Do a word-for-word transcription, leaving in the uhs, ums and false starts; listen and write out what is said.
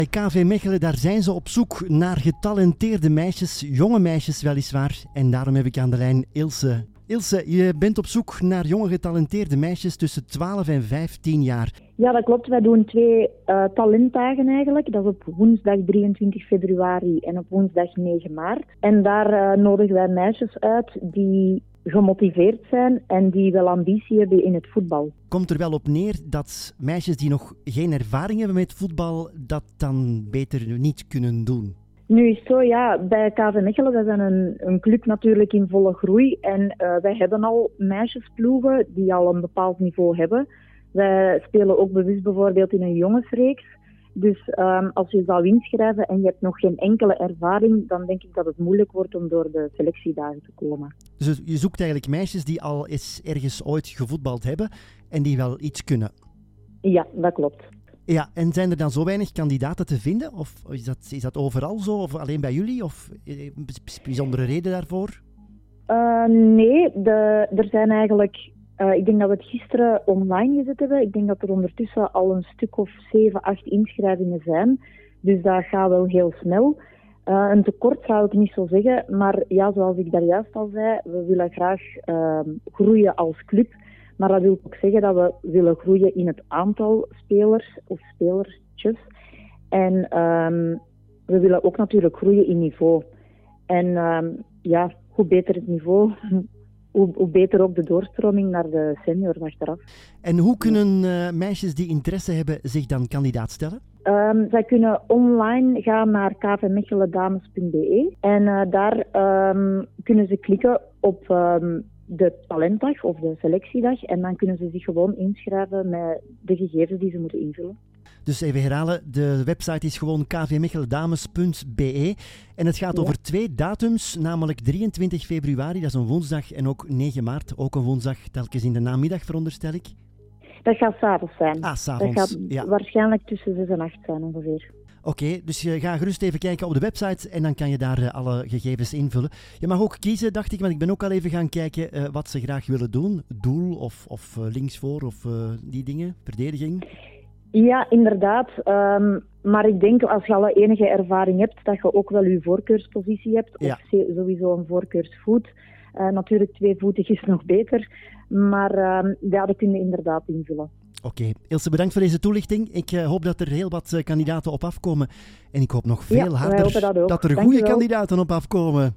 K V Mechelen, daar zijn ze op zoek naar getalenteerde meisjes, jonge meisjes weliswaar. En daarom heb ik aan de lijn Ilse. Ilse, je bent op zoek naar jonge getalenteerde meisjes tussen twaalf en vijftien jaar. Ja, dat klopt. Wij doen twee uh, talentdagen eigenlijk. Dat is op woensdag drieëntwintig februari en op woensdag negen maart. En daar uh, nodigen wij meisjes uit die gemotiveerd zijn en die wel ambitie hebben in het voetbal. Komt er wel op neer dat meisjes die nog geen ervaring hebben met voetbal dat dan beter niet kunnen doen? Nu is het zo, ja, bij K V Mechelen, wij zijn een, een club natuurlijk in volle groei en uh, wij hebben al meisjesploegen die al een bepaald niveau hebben. Wij spelen ook bewust bijvoorbeeld in een jongensreeks. Dus um, als je zou inschrijven en je hebt nog geen enkele ervaring, dan denk ik dat het moeilijk wordt om door de selectiedagen te komen. Dus je zoekt eigenlijk meisjes die al eens ergens ooit gevoetbald hebben en die wel iets kunnen? Ja, dat klopt. Ja, en zijn er dan zo weinig kandidaten te vinden? Of is dat, is dat overal zo? Of alleen bij jullie? Of een bijzondere reden daarvoor? Uh, nee, de, er zijn eigenlijk... Uh, ik denk dat we het gisteren online gezet hebben. Ik denk dat er ondertussen al een stuk of zeven, acht inschrijvingen zijn. Dus dat gaat wel heel snel. Uh, een tekort zou ik niet zo zeggen. Maar ja, zoals ik daar juist al zei, we willen graag uh, groeien als club. Maar dat wil ook zeggen dat we willen groeien in het aantal spelers of spelertjes. En um, we willen ook natuurlijk groeien in niveau. En um, ja, hoe beter het niveau... Hoe, hoe beter ook de doorstroming naar de seniors achteraf. En hoe kunnen uh, meisjes die interesse hebben zich dan kandidaat stellen? Um, zij kunnen online gaan naar k v mechelen dames punt b e en uh, daar um, kunnen ze klikken op um, de talentdag of de selectiedag en dan kunnen ze zich gewoon inschrijven met de gegevens die ze moeten invullen. Dus even herhalen, de website is gewoon k v mechelen dames punt b e en het gaat ja. over twee datums, namelijk drieëntwintig februari, dat is een woensdag, en ook negen maart, ook een woensdag, telkens in de namiddag veronderstel ik. Dat gaat 's avonds zijn. Ah, 's avonds. Dat gaat ja. waarschijnlijk tussen zes en acht zijn ongeveer. Oké, okay, dus je gaat gerust even kijken op de website en dan kan je daar uh, alle gegevens invullen. Je mag ook kiezen, dacht ik, want ik ben ook al even gaan kijken uh, wat ze graag willen doen. Doel of, of uh, linksvoor of uh, die dingen, verdediging. Ja, inderdaad. Um, maar ik denk als je al enige ervaring hebt, dat je ook wel je voorkeurspositie hebt. Ja. Of sowieso een voorkeursvoet. Uh, natuurlijk tweevoetig is nog beter. Maar um, ja, dat kun je inderdaad invullen. Oké, okay. Ilse, bedankt voor deze toelichting. Ik uh, hoop dat er heel wat uh, kandidaten op afkomen. En ik hoop nog veel ja, harder dat, dat er goede kandidaten op afkomen.